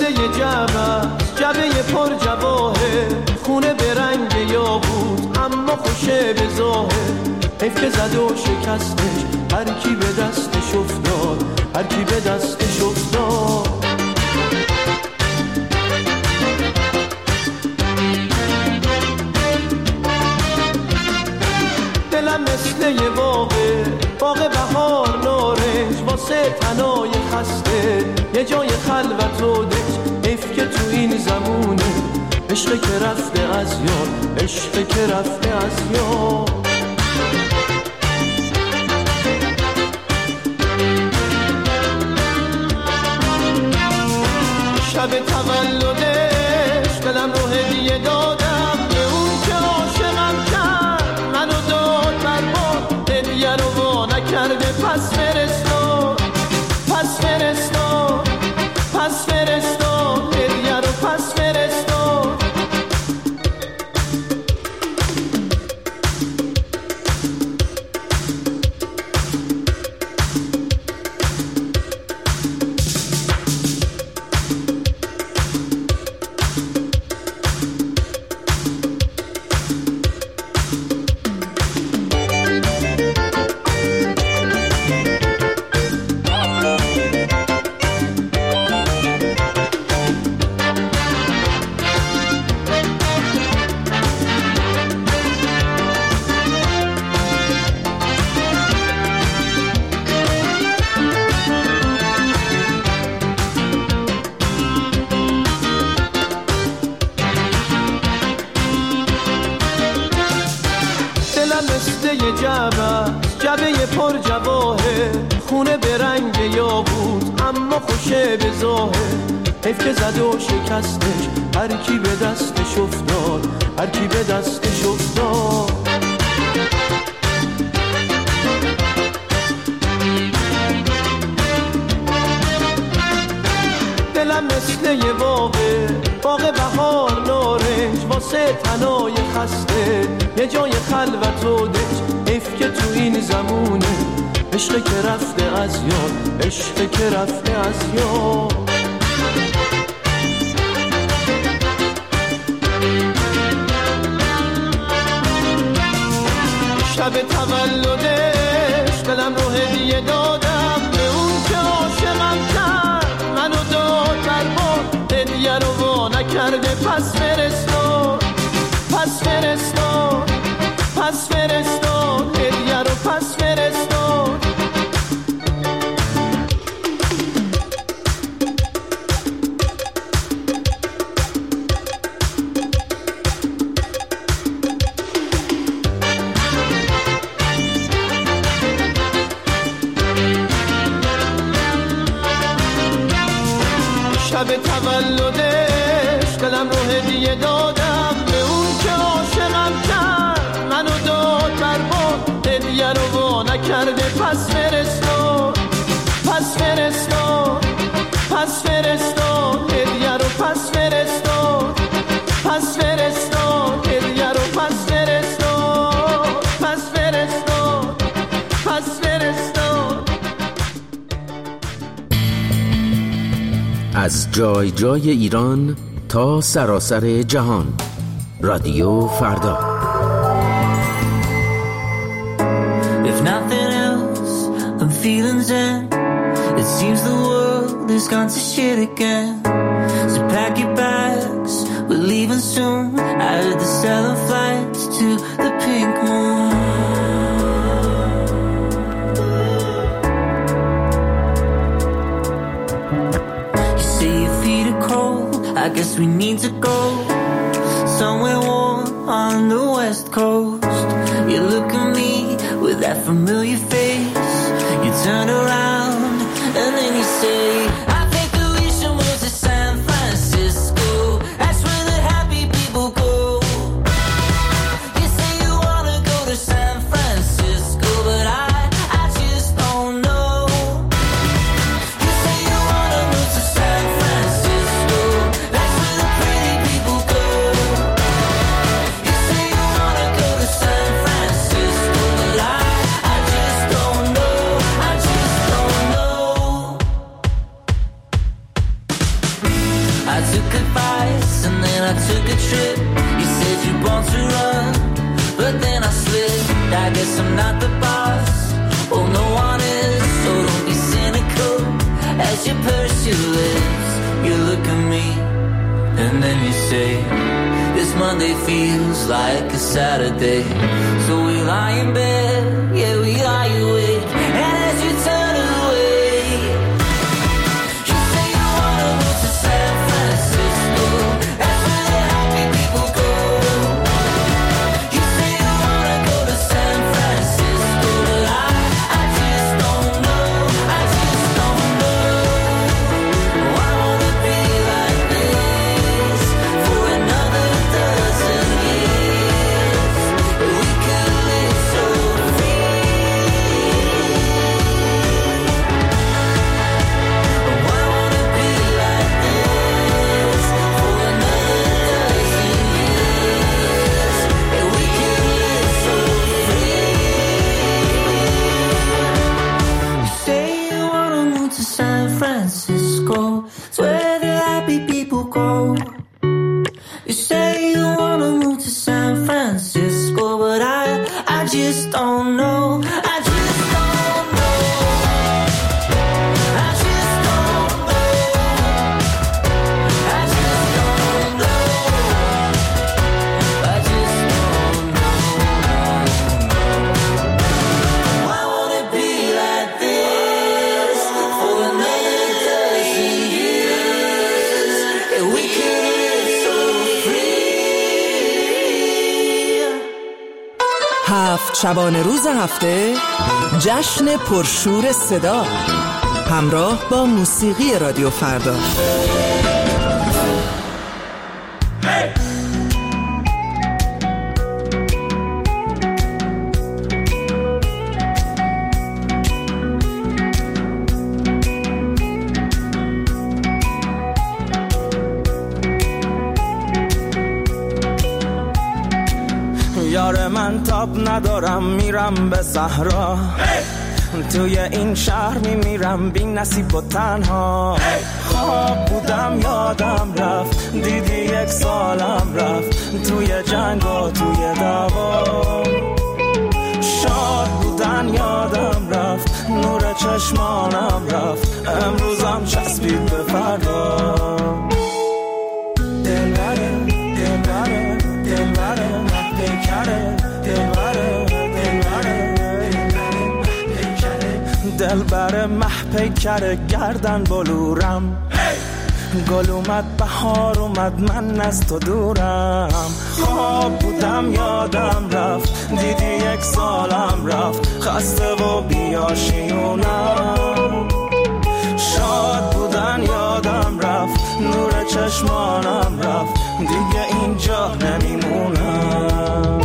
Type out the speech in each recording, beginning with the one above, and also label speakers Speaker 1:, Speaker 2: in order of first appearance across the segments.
Speaker 1: مثل یه جعبه پر جواهر، خونه به رنگ یاقوت اما خوشه به ظاهر. حیف که زد و شکستش هر کی به دستش افتاد، هر کی به دستش افتاد. دلم مثل یه باغ بهار نارنج، واسه تنای خسته یه جای خلوت و دنج. حیف که تو این زمونه عشق که رفته از یاد، عشق که رفته از یاد. شب تولدش دلم رو هدیه دادم به اون که عاشقم کرد، منو داد برباد، هدیه رو وا نکرده. پس فرستاد، پس فرستاد، پس فرستاد، هدیه رو پس فرستاد. جعبه پر جواهر، خونه به رنگ یاقوت اما خوشه به ظاهر. حیف که زد و شکستش هر کی به دستش افتاد، هر کی به دستش افتاد. دلم مثل یه باغ بهار نارنج، واسه تنای خسته یه جای خلوت و دنج. حیف که تو این زمونه عشق که رفته از یاد، عشق که رفته از یاد. شب تولدش دلم رو هدیه دادم به اون که عاشقم کرد، منو داد برباد، هدیه رو وا نکرده. پس فرستاد، پس فرستاد، پس فرستاد، هدیه رو پس فرستاد. شب تولدش دلم رو هدیه دادم به اون که عاشقم کرد، منو داد برباد، هدیه رو وا نکرده. پس فرستاد، پس فرستاد، پس فرستاد، هدیه رو پس فرستاد، پس فرستاد، هدیه رو پس فرستاد، پس فرستاد، پس فرستاد.
Speaker 2: از جای جای ایران تا سراسر جهان، رادیو فردا.
Speaker 3: If nothing else, I'm feeling zen. It seems the world has gone to shit again. So pack your bags, we're leaving soon. I heard they're selling flights to the pink moon. You say your feet are cold, I guess we need to go somewhere warm on the west coast. You look at me with that familiar face. You turn around and then you say, I think that we should move to San Francisco. That's where the happy people go. You say you wanna go to San Francisco, but I just don't know. You say you wanna move to San Francisco. That's where the pretty people go. You say you wanna go to San Francisco, but I just don't know. I just don't know. your lips, you look at me, and then you say, this Monday feels like a Saturday. So we lie in bed, yeah, we lie awake, and as you turn away, you say you wanna move to San Francisco. That's where the happy people go. You say you wanna go to San Francisco, but I just don't know, I just don't know. I wanna be like this for another dozen years. We could live so free. I wanna be like this for another dozen years. We could live so free. You say you wanna move to San Francisco, it's where the happy people go. You say you wanna move to San Francisco, but I just don't know. I just don't know. I just don't know. I just don't know. I just don't know. I wanna be like this for another dozen years. And we could live so free.
Speaker 4: هفت شبانه روز هفته جشن پرشور صدا همراه با موسیقی رادیو فردا.
Speaker 1: یار من تاب ندارم میرم به صحرا، توی این شهر میمیرم بی نصیب و تنها. خواب بودم یادم رفت، دیدی یک سالم رفت توی جنگ و توی دعوا. شاد بودن یادم رفت، نور چشمانم رفت، امروزم چسبید به فردا. دلبره دلبره دلبره محبکره، دلبره دلبره دلبره محپیکره، گردن بلورم. گل اومد بهار اومد من از تو دورم. خواب بودم یادم رفت، دیدی یک سالم رفت، خسته و بیاشیونم. شاد بودن یادم رفت، نور چشمانم رفت، دیگه اینجا نمیمونم.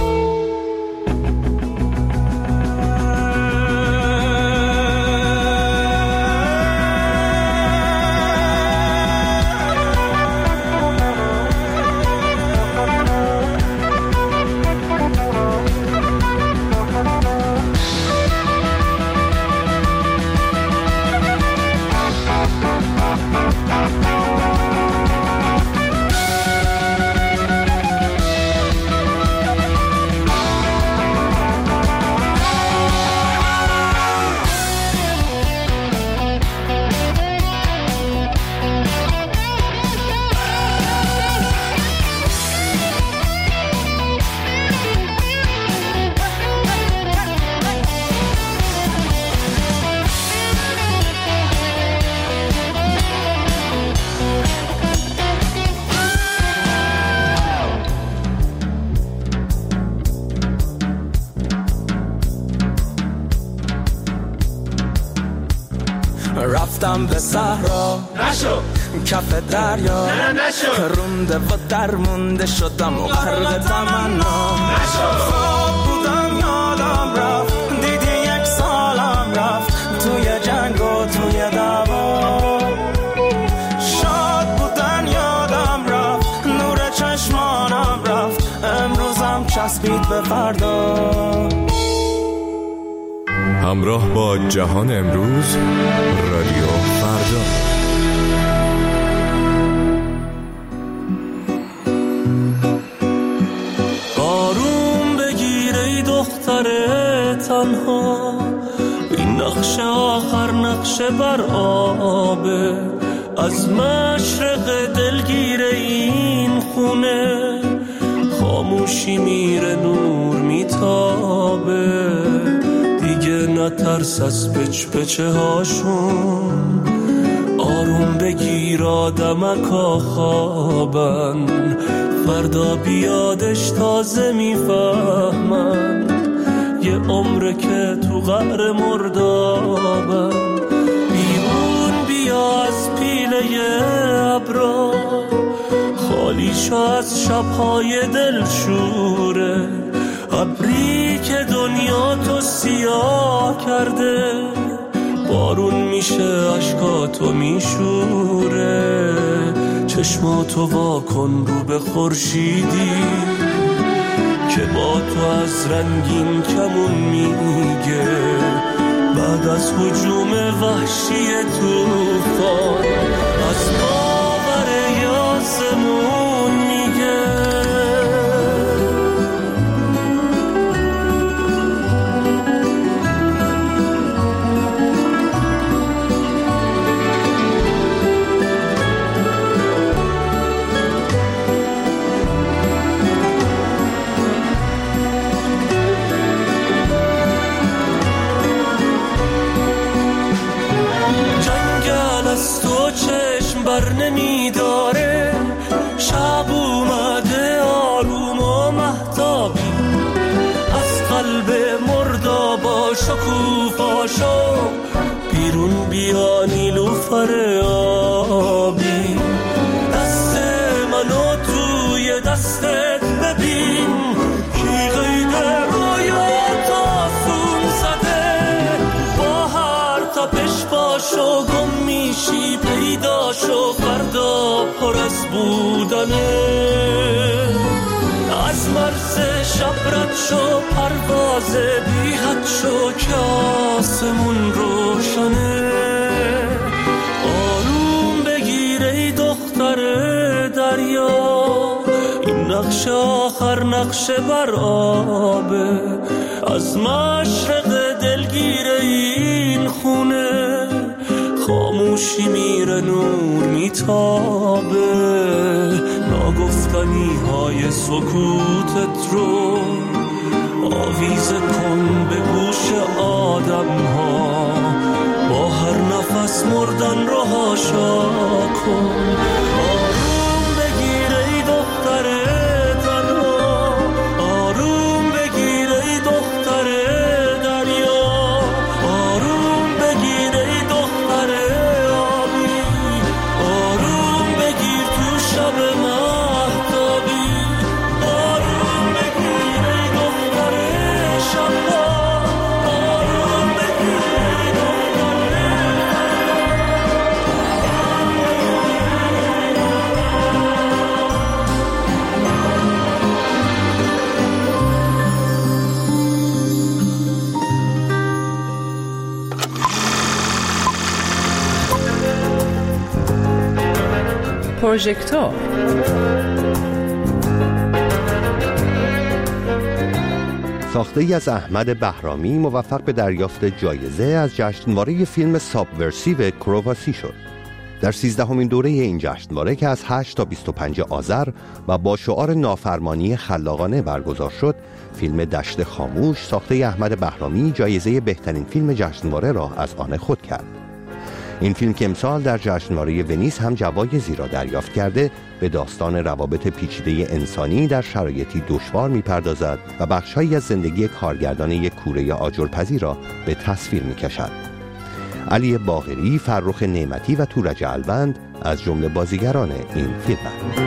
Speaker 1: رفتم به صحرا
Speaker 5: نشو
Speaker 1: کف دریا،
Speaker 5: نه نشو
Speaker 1: رونده و درمونده شدم و غرق تمنا. خواب بودم یادم رفت، دیدی یک سالم رفت توی جنگ و توی دعوا. شاد بودن یادم رفت، نور چشمانم رفت، امروزم چسبید به فردا.
Speaker 5: همراه با جهان امروز، رادیو فردا.
Speaker 6: آروم بگیر ای دختر تنها، این نقش آخر نقشه بر آبه. از مشرق دلگیر این خونه خاموشی میره نور میتابه، دیگه نترس از پچ پچه هاشون، آروم بگیر آدمکا خوابن، فردا بیادش تازه میفهمن، یه عمره که تو قعر مردابن. بیرون بیا از پیله ابرا، خالی شو از شبهای دلشوره، ابری که دنیا تو سیاه کرده، بارون میشه عشقاتو میشوره. چشماتو واکن رو به خورشیدی که با تو از رنگین کمون میگه، بعد از هجوم وحشی طوفان از باور آسمون میگه. بر نمیداره، شب اومده آروم و مهتابی، از قلب مردابا شکوفاشو بیرون بیا نیلوفر آبی. دست منو توی دستت ببین، کی قید رویات آسون زده، با هر تپش باشو گم میشی، پیداشو فردا پر از بودنه. از مرز شب رد شو، پرواز بی حد شو که آسمون روشنه. آروم بگیر ای دختر دریا، این نقش آخر نقش بر آبه، از مشرق دلگیر این خونه خاموشی میره نور میتابه. ناگفتنی های سکوتت رو آویزه کن به گوش آدم ها، با هر نفس مردن رو هاشا کن. آروم بگیر ای دختر تنها، آروم بگیر ای دختر دریا، آروم بگیر ای دختر آبی، آروم بگیر تو شب مهتابی، آروم بگیر ای دختر شبا، آروم بگیر ای دختر.
Speaker 7: پروژکتور
Speaker 8: ساخته ای از احمد بهرامی موفق به دریافت جایزه از جشنواره فیلم سابورسیو کرواسی شد. در 13مین دوره این جشنواره که از 8 تا 25 آذر و با شعار نافرمانی خلاقانه برگزار شد، فیلم دشت خاموش ساخته احمد بهرامی جایزه بهترین فیلم جشنواره را از آن خود کرد. این فیلم که امسال در جشنواره ونیز هم جوایزی را دریافت کرده، به داستان روابط پیچیده انسانی در شرایطی دشوار می‌پردازد و بخش‌هایی از زندگی کارگردان یک کوره آجرپزی را به تصویر می‌کشد. علی باقری، فرخ نعمتی و تورج الوند از جمله بازیگران این فیلم‌اند.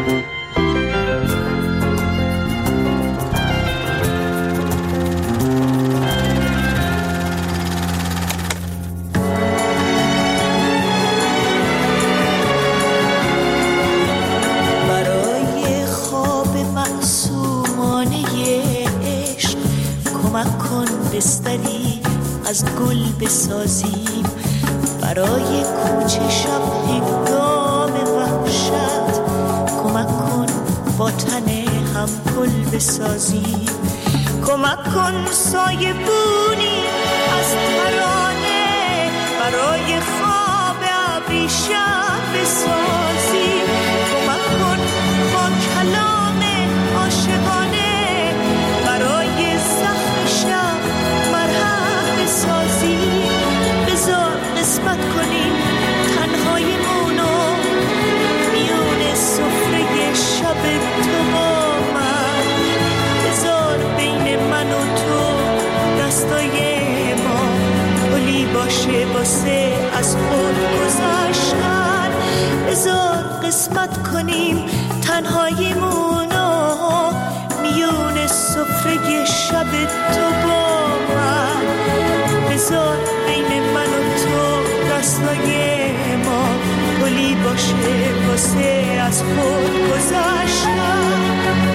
Speaker 9: بستری از گل بسازیم، برای کوچه شب هنگام وحشت کمک کن با تن هم گل بسازیم، کمک کن سایه بونی از ترانه برای خواب ابری های شب بسازیم. کمک کن با کلام عاشقانه برای زخم شب مرهم بسازیم. بذار قسمت کنیم تنهاییمونو میون سفره شب تو با من. بذار بین من و تو دستای ما پلی باشه واسه از خود گذشتن. بذار قسمت کنیم تنهاییمونو میون سفره شب تو با من. بذار بین من و تو دستای ما پلی باشه واسه از خود گذشتن.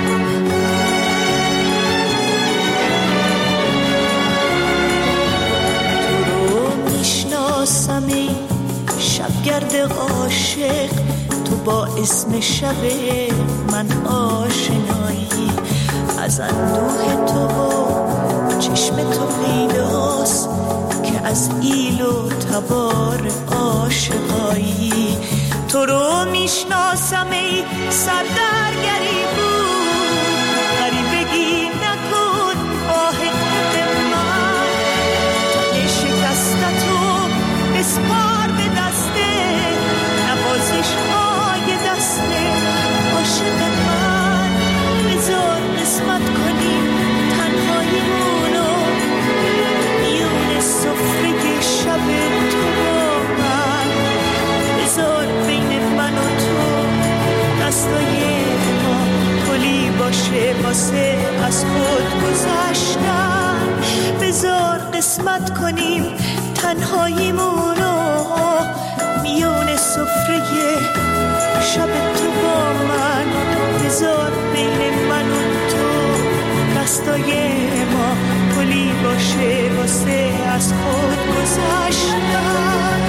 Speaker 9: ای شبگرد عاشق، تو با اسم شب من آشنایی. از اندوه تو و چشم تو پیداست که از ایل و تبار عاشقایی. تو رو میشناسم ای سردرگری بود، غریبگی نکن آه من. تا شکستتو بسپار به دسته نوازش های دسته عاشق من. بذار قسمت کنیم تنهاییمونو میون سفره شب تو با من. بذار بین من و تو دستای ما پلی باشه واسه از خود گذشتن. بذار قسمت کنیم تنهاییمونو میون سفره شب تو با من. بذار بین من و تو دستای ما پلی باشه واسه از خود گذشتن.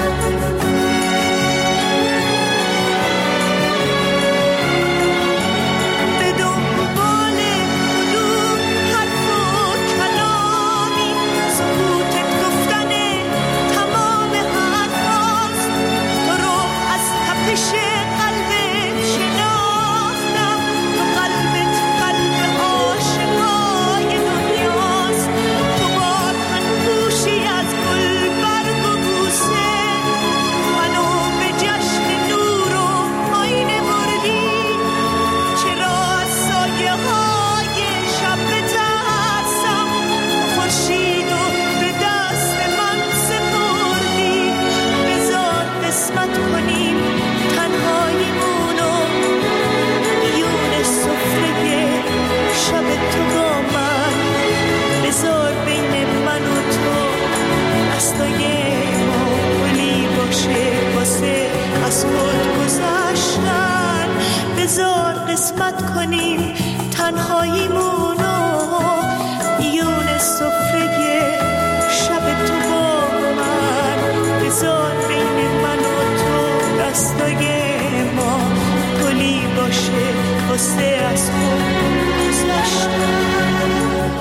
Speaker 9: قسمت کنیم تنهاییمونو میون سفره شب تو با من. بذار بین من و تو دستای ما پلی باشه واسه از خود گذشتن.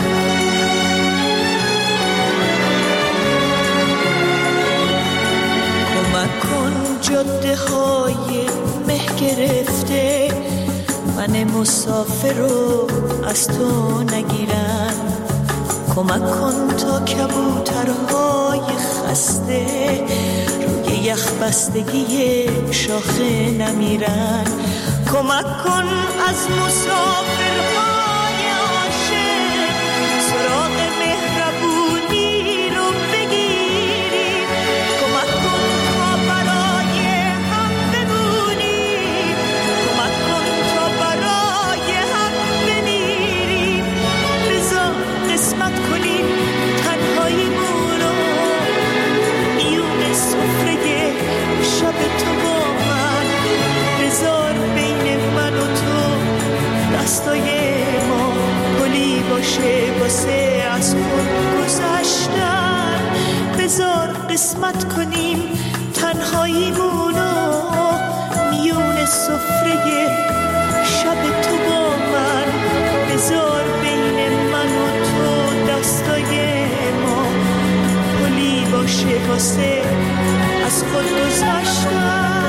Speaker 9: کمک کن جاده های مه گرفته من مسافر رو از تو نگیرن. کمک کن تا کبوترهای خسته روی یخ بستگی شاخه نمیرن. کمک کن از مسافرهای عاشق سراغ مهربونی رو بگیریم. کمک کن تا برای هم بمونیم. کمک کن تا برای هم بمیریم. بذار قسمت کنیم تنهاییمونو میون سفره شب تو با من. بذار بین من و تو دستای ما پلی باشه واسه از خود گذشتن. بذار قسمت کنیم تنهاییمونو میون سفره شب تو با من. بذار بین من و تو دستای ما پلی باشه واسه از خود گذشتن.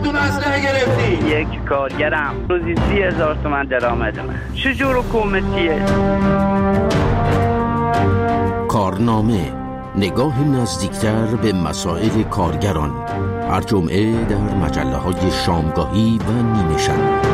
Speaker 10: دونه اسلحه گرفتی؟
Speaker 11: یک کارگرم روزی 30,000 تومان درآمدمه. چجور حکومتیه؟
Speaker 2: کارنامه، نگاه نزدیکتر به مسائل کارگران، هر جمعه در مجله‌های شامگاهی و نیمه شب.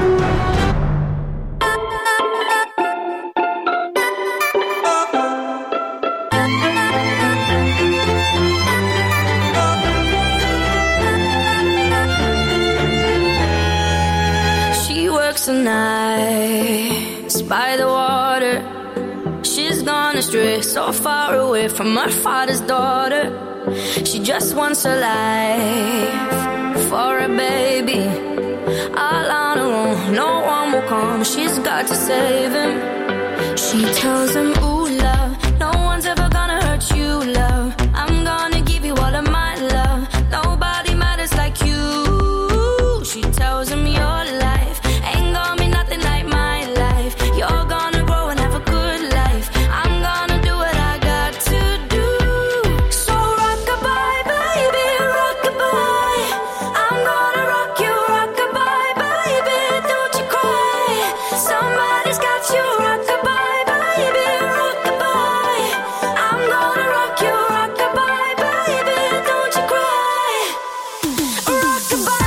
Speaker 12: Nights by the water, she's gone astray, so far away from her father's daughter. She just wants a life for a baby, all on her own, no one will come, she's got to save him. She tells him, ooh love, no one's ever gonna hurt you love, I'm gonna give you all of my love, nobody matters like you. She tells him your life ain't gonna be nothing like my life. You're gonna grow and have a good life. I'm gonna do what I got to do. So rock-a-bye, baby, rock-a-bye. I'm gonna rock you, rock-a-bye, baby, don't you cry. Somebody's got you, rock-a-bye, baby, rock-a-bye. I'm gonna rock you, rock-a-bye, baby, don't you cry. Rock-a-bye.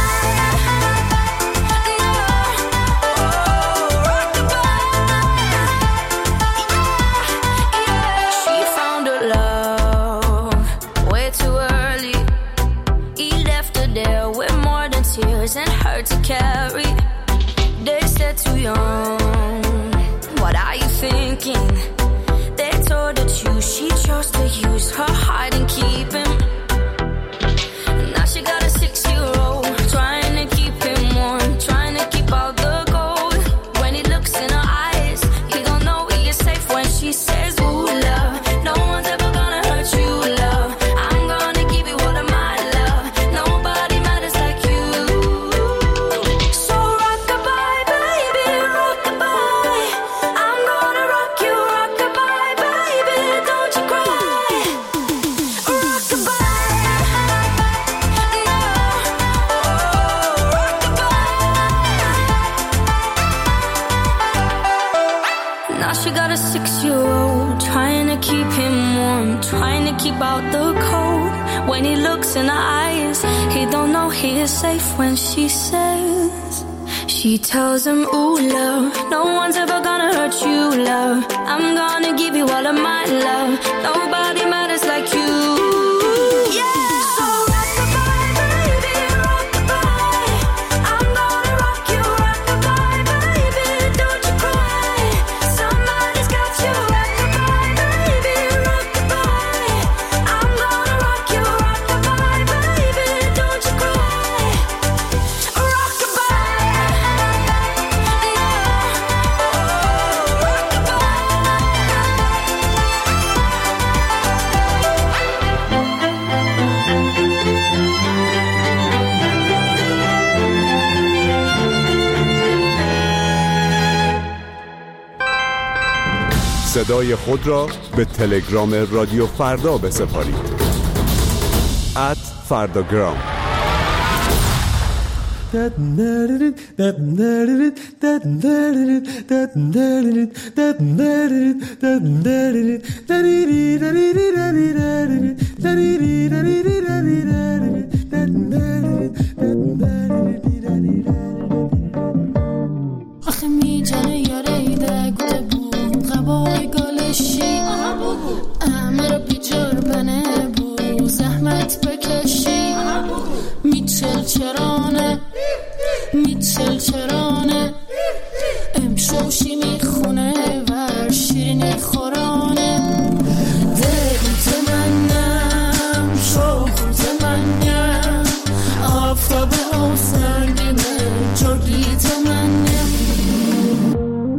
Speaker 12: And her to carry. They said too young, what are you thinking? They told her to, she chose to use her heart and keep him. Now she got a 6-year-old, trying to keep him warm, trying to keep all the gold. When he looks in her eyes, he don't know he is safe when she says, ooh love, no one's ever gonna hurt you love, I'm gonna give you all of my love, nobody matters like you. Out the cold when he looks in her eyes, he don't know he is safe when she says, she tells him, ooh love, no one's ever gonna hurt you love, I'm gonna give you all of my love, nobody matters like you.
Speaker 5: صدای خود را به تلگرام رادیو فردا بسپارید. @فرداگرام.
Speaker 13: آخه میجنه یاره ایده گوته بود غبای گالشی امر بیجار بنه بود زحمت بکشی میچل چرانه امشوشی میخونه ور شیرینی خورانه دل منم شوخ منم آفتاب او سنگینه جرگی منم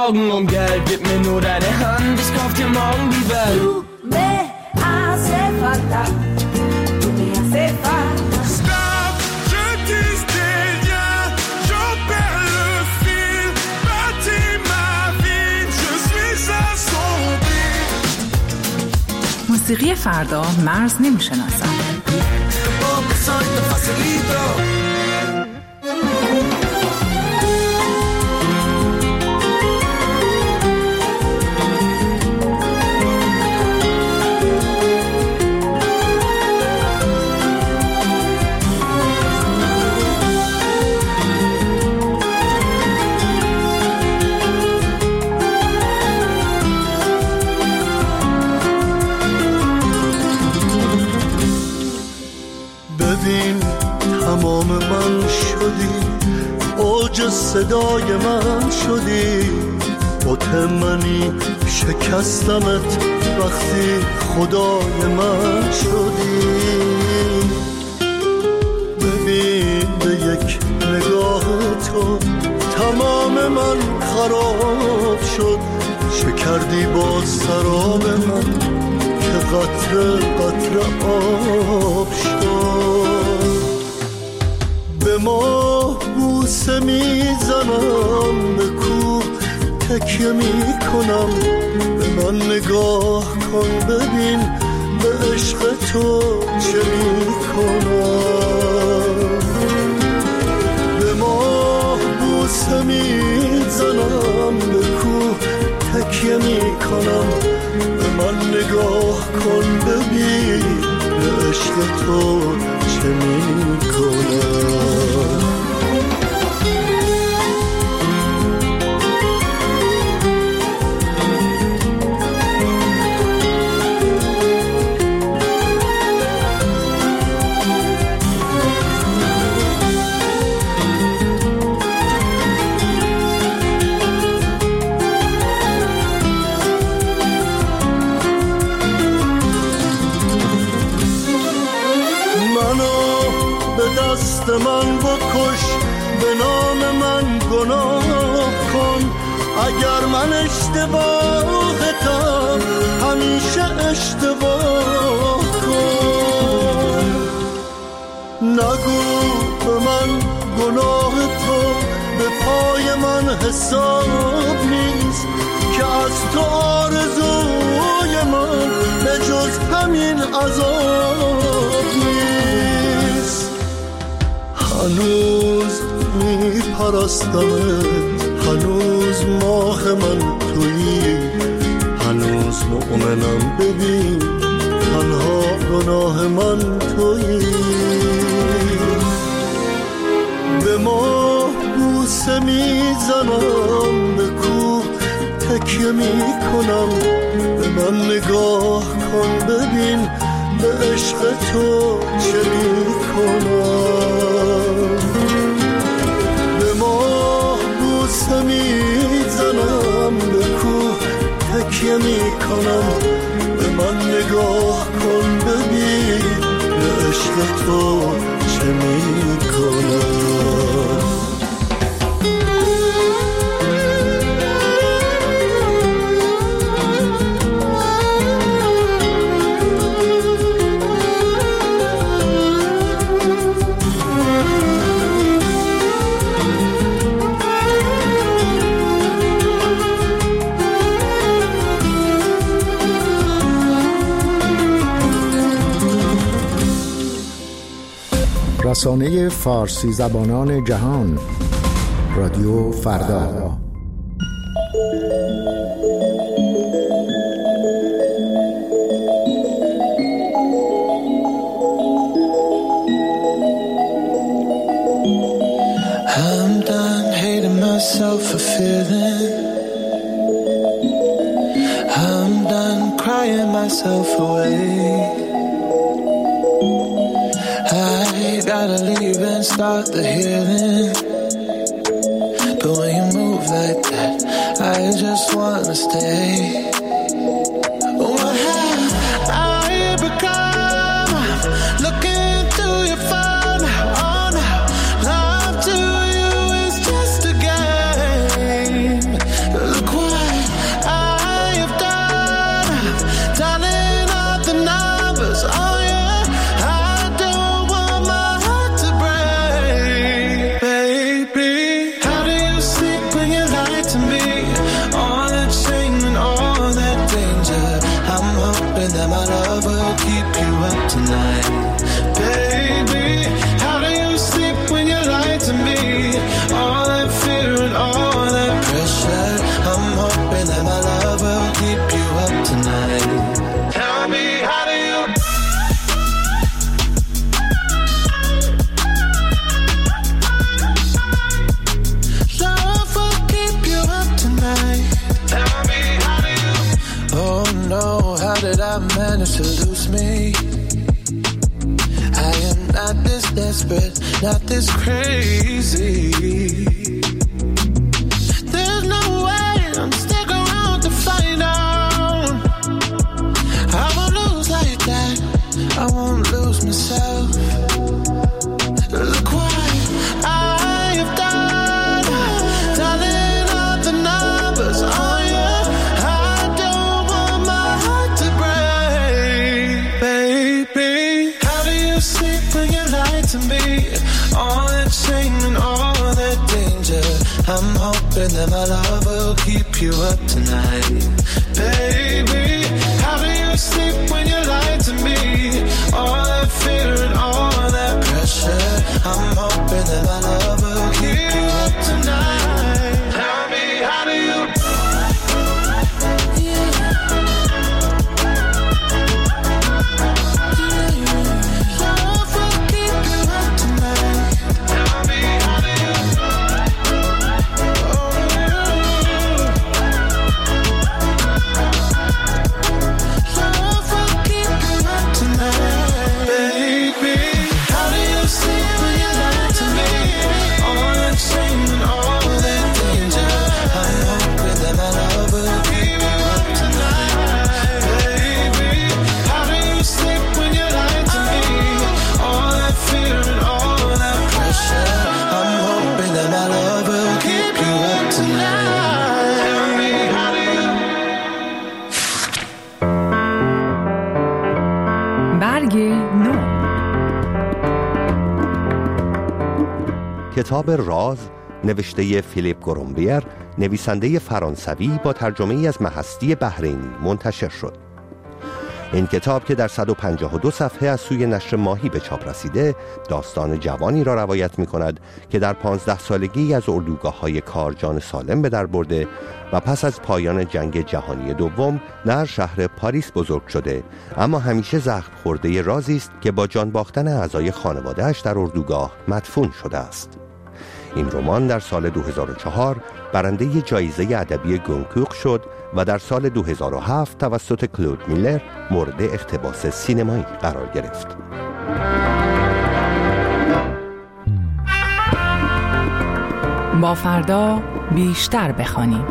Speaker 1: Augen und Geld, gib mir nur deine Hand, ich kauf dir morgen die Welt.
Speaker 10: Du me hace falta, tu me hace falta.
Speaker 14: Stop, je tisse des liens, j'en perds le fil, bâtis ma vie, je suis assombri.
Speaker 7: موسیقی فردا مرز نمیشناسد.
Speaker 15: تمام من شدی، اوج صدای من شدی، مطمئنی شکستمت وقتی خدای من شدی. ببین به یک نگاه تو تمام من خراب شد، شکردی با سراب من که قطره قطره آب شد. به ما بوسه میزنم، به کوه تکیه میکنم، به من نگاه کن ببین به عشق تو چه میکنم. به ما بوسه میزنم، به کوه تکیه میکنم، به من نگاه کن ببین به عشق تو چه میکنم. دست من بکش، به نام من گناه کن، اگر من اشتباهتم همیشه اشتباه کن. نگو به من گناه تو به پای من حساب نیست، که از تو آرزوی من به جز همین عذاب نیست. هنوز میپرستمت، هنوز ماه من تویی، هنوز مؤمنم ببین تنها گناه من تویی. به ما بوسه میزنم، به کوه تکیه میکنم، به من نگاه کن ببین به عشق تو چه میکنم. به ما بوسه میزنم، به کوه تکیه میکنم، به من نگاه کن ببین به عشق تو چه میکنم.
Speaker 16: رسانه فارسی زبانان جهان، رادیو فردا.
Speaker 17: I'm done hating myself for feeling, I'm done crying myself away. I gotta leave and start the healing, but when you move like that, I just wanna stay. What have I become? Looking through your phone, oh no, love to you is just a game. Look what to lose me. I am not this desperate, not this crazy. There's no way I'm stick around to find out. I won't lose like that, I won't lose myself. Look what I have done, dialing up the numbers on you. I don't want my heart to break, baby. How do you sleep when you lie to me? All that shame and all that danger. I'm hoping that my love will keep you up tonight, baby. How do you sleep when you lie to me? All that fear and all that pressure. I'm hoping that my love will keep you up tonight. Tell me, how do you? Love will keep you up tonight. Tell me, how do you? Love will keep you up tonight, baby. How do you sleep when you lie to me? All that shame and all that danger. I'm hoping that my love will keep you up tonight, baby. How do you sleep when you lie to me? All that fear and all that pressure. I'm hoping that my love will keep you up tonight. Tell me, how do you?
Speaker 7: برگ نو.
Speaker 8: کتاب راز نوشته فیلیپ گرومبیر، نویسنده فرانسوی با ترجمه از مهستی بحرینی منتشر شد. این کتاب که در 152 صفحه از سوی نشر ماهی به چاپ رسیده، داستان جوانی را روایت می کند که در 15 سالگی از اردوگاه‌های کار جان سالم به در برده و پس از پایان جنگ جهانی دوم در شهر پاریس بزرگ شده، اما همیشه زخم خورده رازی است که با جان باختن اعضای خانواده‌اش در اردوگاه مدفون شده است. این رمان در سال 2004 برنده جایزه ادبی گونکوک شد و در سال 2007 توسط کلود میلر مورد اقتباس سینمایی قرار گرفت.
Speaker 7: با فردا بیشتر بخوانیم.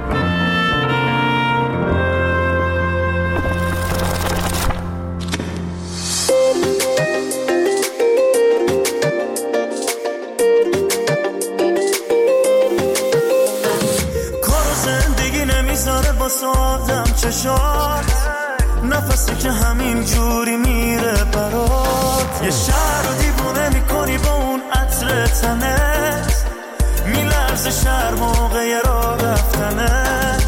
Speaker 18: آدم چشات نفسی که همین جوری میره برات، یه شهر رو دیوونه میکنی با اون عطر تنت، میلرزه شهر موقع راه رفتنت.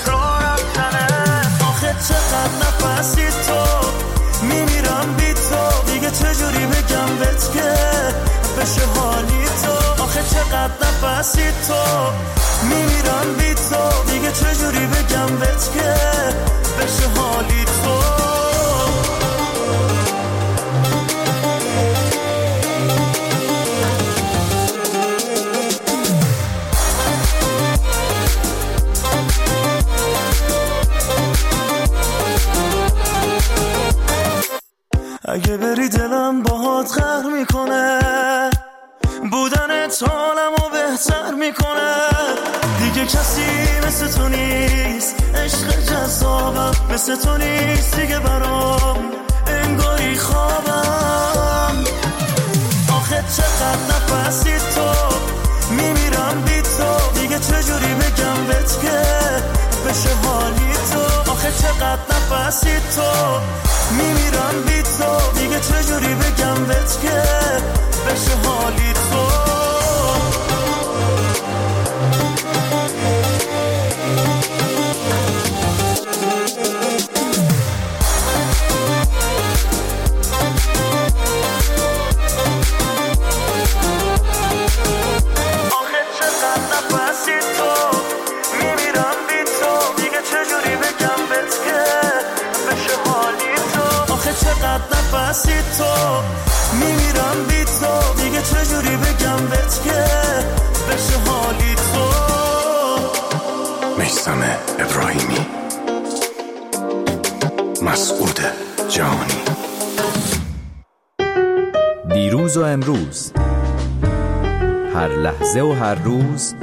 Speaker 18: آخه چقدر نفسی تو، میمیرم بی تو، دیگه چجوری بگم بهت که بشه حالی تو. آخه چقدر نفسی تو، میمیرم بی تو، دیگه چجوری بگم بهت که بشه حالی تو. اگه بری دلم باهات قهر میکنه، بودنت حالمو بهتر میکنه. دیگه کسی مثل تو نیست، عشق جذابم مثل تو نیست دیگه برام، انگاری خوابم. آخه چقدر نفسی تو، میمیرم بی تو، دیگه چجوری بگم بهت که بشه حالی تو. آخه چقدر نفسی تو، میمیرم بی تو، دیگه چجوری بگم بهت که بشه حالی تو. نفسی تو، میمیرم بی تو، دیگه چجوری بگم بهت که بشه حالی تو.
Speaker 19: میثم ابراهیمی. من مسعود جهانی.
Speaker 20: دیروز و امروز، هر لحظه و هر روز،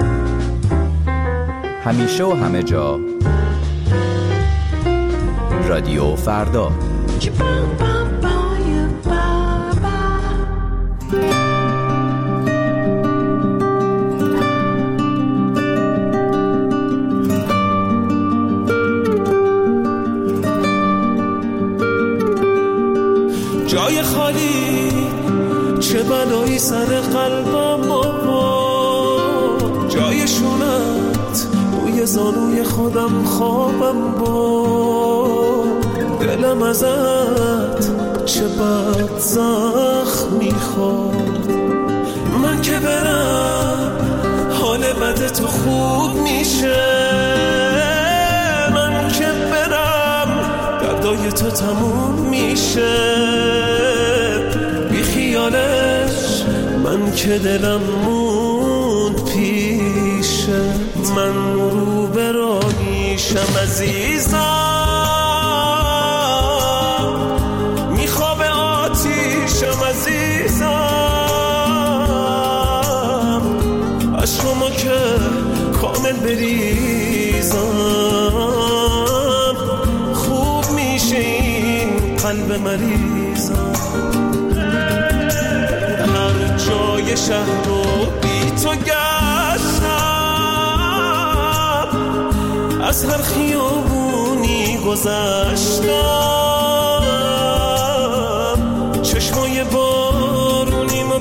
Speaker 20: همیشه و همه جا، رادیو فردا.
Speaker 18: جای خالی چه بلایی سر قلبم بابا، جای شونت روی زانوی خودم خوابم با، دلم ازت چه بد زخم میخورد. من که برم حال بد تو خوب میشه، من که برم دردای تو تموم میشه. بی خیالش من که دلم موند پیشه، من رو برانیشم عزیزم، میخواب آتیشم عزیزم، عشقمو که کامل بریزم، خوب میشه این قلب مریضم. هر جای شهر رو بی تو گشتم، از هر خیابونی گذشتم، چشمای بارونیمو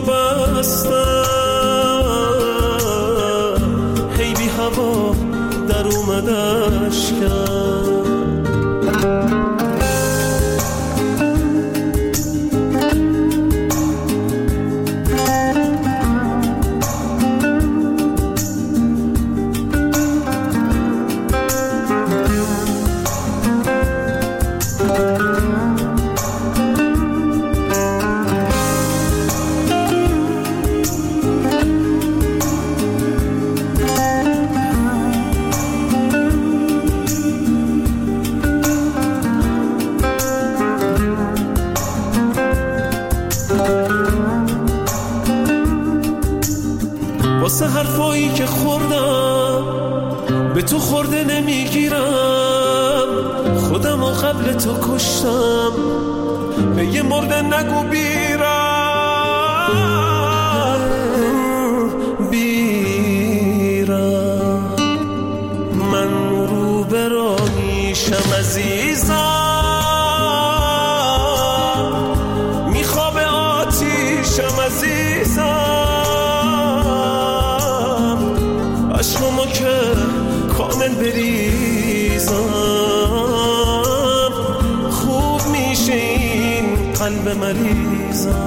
Speaker 18: بستم، هی بی هوا در اومدش کرد. واسه حرفایی که خوردم به تو خورده نمیگیرم، خودم و قبل تو کشتم، به یه مرده نگو بیرم. من رو برانیشم عزیزم، میخواب آتیشم عزیزم، عشقمو که کامل بریزم، خوب میشه این قلب مریضم.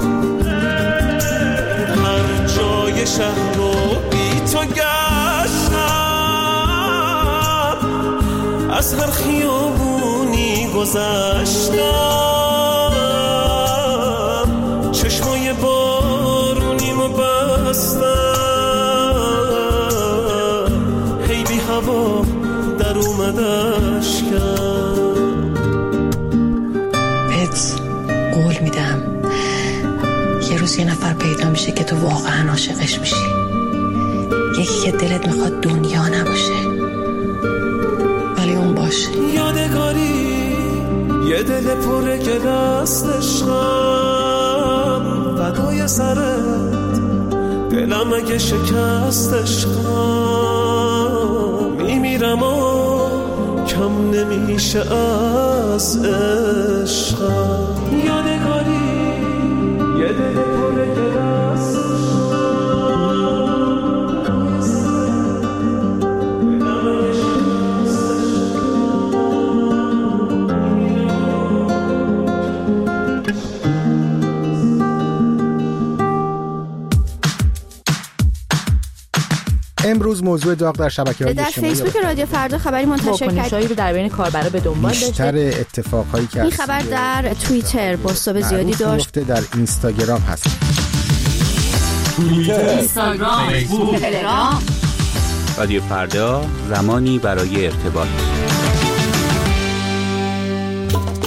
Speaker 18: هر جای شهر رو بی تو گشتم، از هر خیابونی گذشتم، چشمای بارونیمو بستم، هی بی هوا در اومدش کرد.
Speaker 21: بهت قول میدم یه روز یه نفر پیدا میشه که تو واقعا عاشقش میشی، یکی که دلت میخواد دنیا نباشه ولی اون باشه.
Speaker 18: یادگاری یه دل پر گلست عشقم، فدای سرت دلم اگه شکست عشقم، میمیرم و کم نمیشه از عشقم. یادگاری یه دل پر گلست
Speaker 16: امروز موضوع داغ در شبکه‌های اجتماعی
Speaker 22: در فیسبوک رادیو فردا خبری منتشر کرد.
Speaker 7: واکنش‌هایی رو در بین کاربرا به دنبال داشته.
Speaker 16: بیشتر اتفاقایی که
Speaker 22: این خبر در توییتر بازتاب زیادی داشت.
Speaker 16: در اینستاگرام هست.
Speaker 23: توییتر، اینستاگرام، فیسبوک، تلگرام.
Speaker 24: رادیو فردا، زمانی برای ارتباط.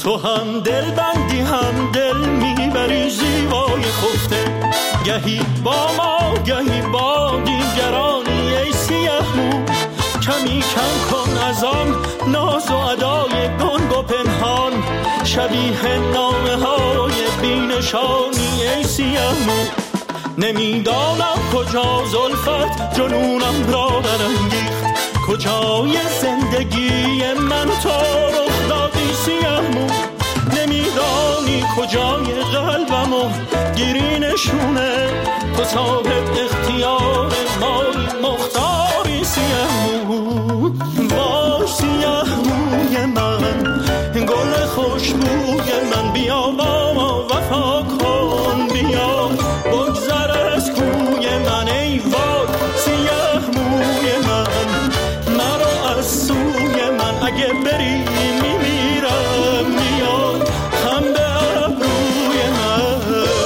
Speaker 18: تو هم دل بندی هم دل میبری زیبای خفته، گهی با ما گهی با دیگرانی ای سیه مو. کمی کم کن از آن ناز و ادای گنگ و پنهان، شبیه نامه های بینشانی ای سیه مو. نمیدانم کجا زلفت جنونم را برانگیخت، کجای زندگی من تو رخ دادی سیه مو. نمیدانی کجای قلبمو گیری نشونه، تو صاحب اختیار مایی مختاری سیه مو. وای سیه موی من، گل خوشبوی من، بیا با ما وفا کن، بیا بگذر از کوی من. ای وای سیه موی من، مرا از سوی من، اگه بری میمیرم، میاد خم به ابروی من.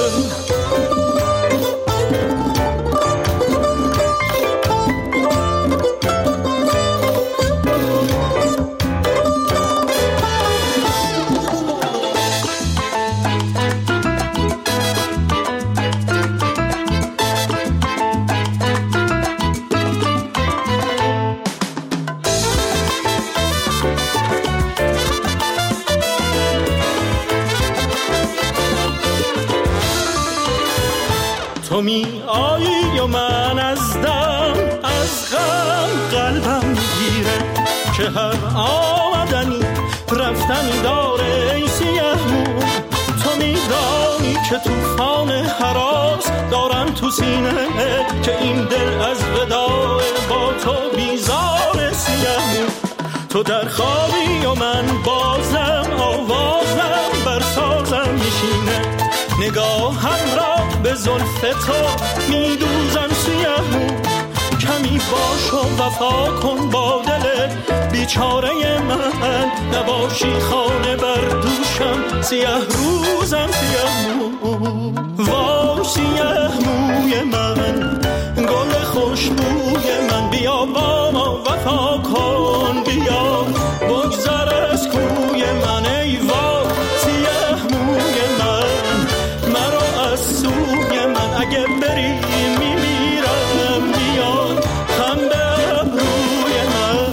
Speaker 18: تو می آیی و من از دم از غم قلبم میگیره، که هر آمدنی رفتنی داره ای سیه مو. تو میدانی که توفان هراس دارم تو سینه، که این دل از وداع با تو بیزار سیه مو. تو در خوابی و من بازم آوازم بر سازم میشینه، نگاهم را به زلف تو میدوزم سیه مو. کمی باش و وفا کن با دل بیچاره من، نباشی خانه بر دوشم سیه روزم سیه مو. وای سیه موی من، گل خوشبوی من، بیا با ما وفا کن، بیا بگذر از کوی من. ای وای سیه موی من، مرا از سوی من، اگه بری میمیرم، میاد خم به ابروی من.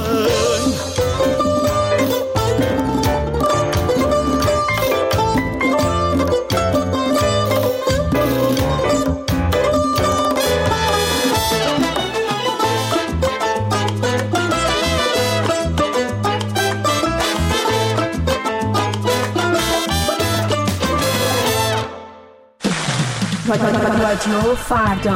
Speaker 23: رادیو فردا.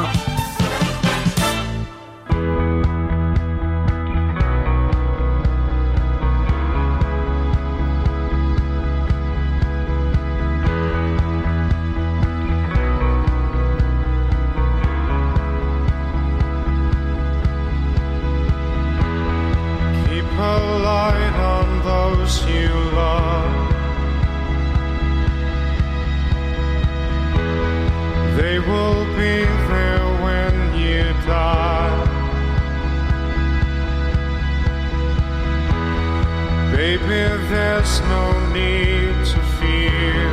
Speaker 3: Keep a light on those you love. They will be there when you die. Baby, there's no need to fear.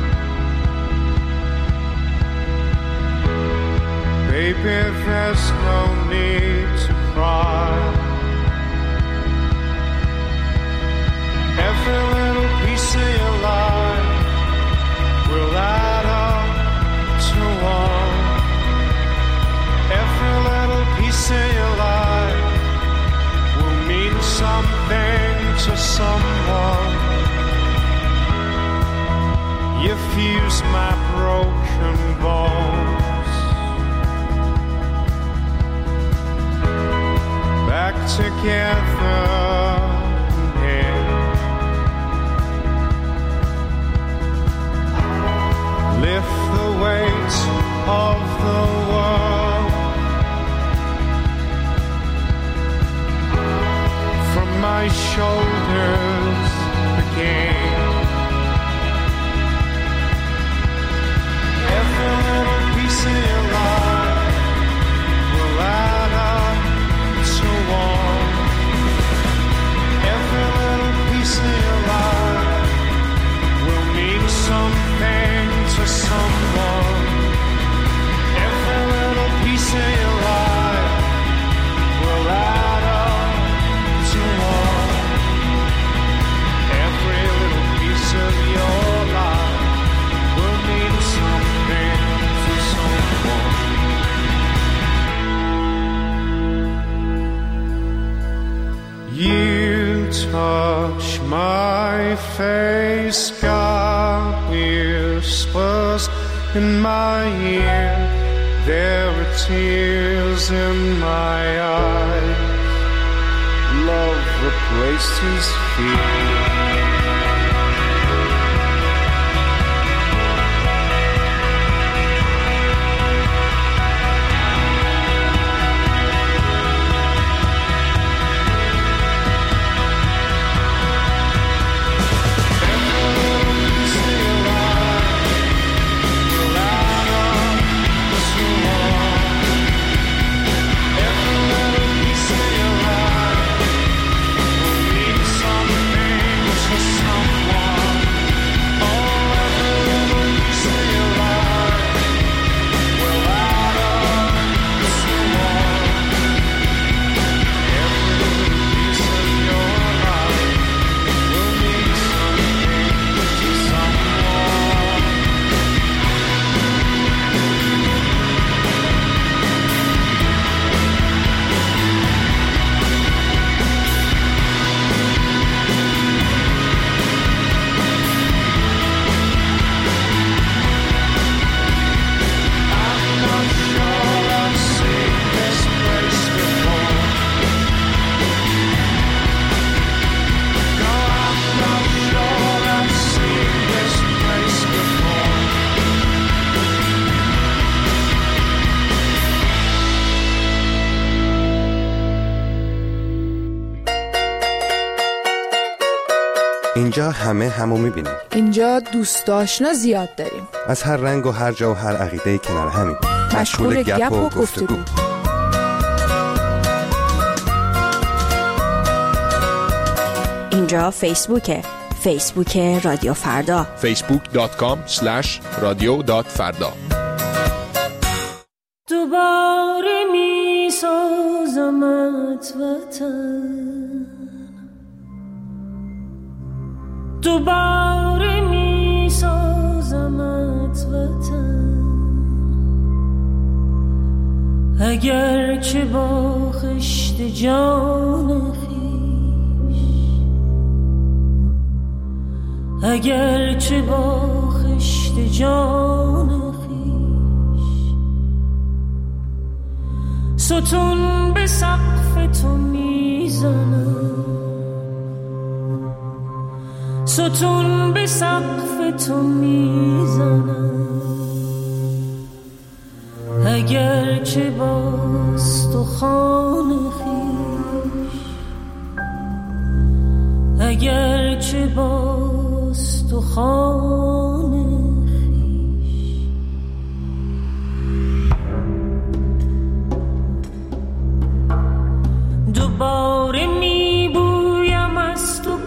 Speaker 3: Baby, there's no need to cry. Every little piece of your life will add up to one. Every little piece of your life will mean something to someone. You fuse my broken bones back together again. Lift the weight of the world from my shoulders again. Every little piece of your life will add up to one. face, God whispers in my ear. There are tears in my eyes. Love replaced his fear.
Speaker 8: اینجا همه همو میبینیم.
Speaker 4: اینجا دوست آشنا زیاد داریم.
Speaker 8: از هر رنگ و هر جا و هر عقیده کنار همین.
Speaker 4: مشغول گپ و گفتگو.
Speaker 22: اینجا فیسبوکه. فیسبوک رادیو فردا.
Speaker 6: facebook.com/radio.farda.
Speaker 13: دوباره می سازمت وطن، دوباره می سازمت وطن، اگر چه با خشت جان خویش، اگر چه با خشت جان خویش، ستون به سقف تو میزنم، ستون به سقف تو میزنم، اگر چه با استخوان خویش، اگر چه با استخوان خویش. دوباره میبویم از تو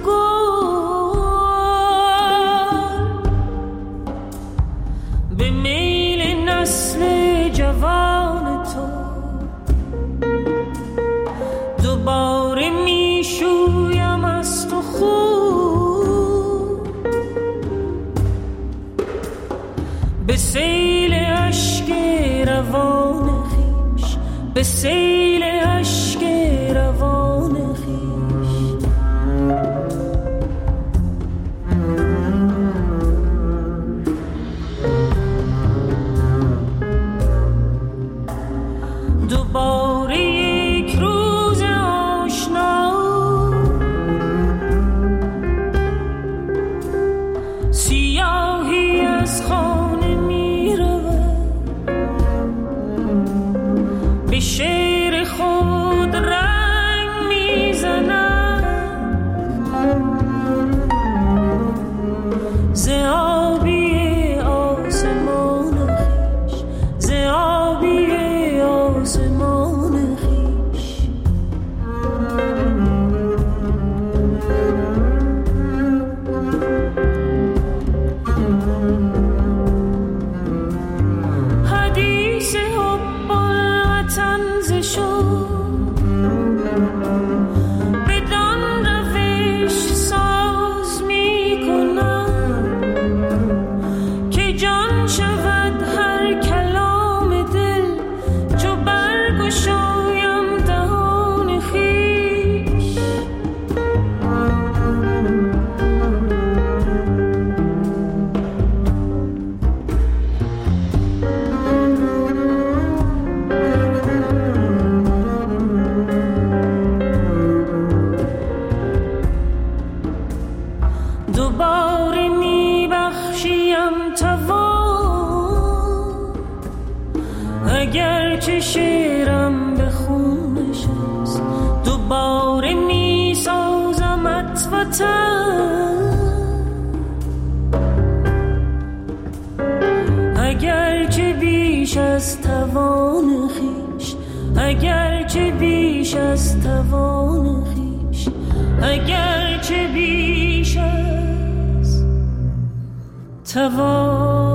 Speaker 13: به میل نسل جوان تو، دوباره میشویم از تو خون به سیل اشک روان خویش، به سیل اشک روان خویش. دوباره یک روز آشنا، سیاهی از خانه می رود، به شعر خود رنگ می زند، ز آبی آسمان خویش، ز آبی آسمان خویش. دوباره میبخشیم توان، اگر چه شعرم به خون نشست دوباره میسازمت وطن، اگر چه بیش از توان خویش، اگر چه بیش از توان خویش، اگر چه بیش از توان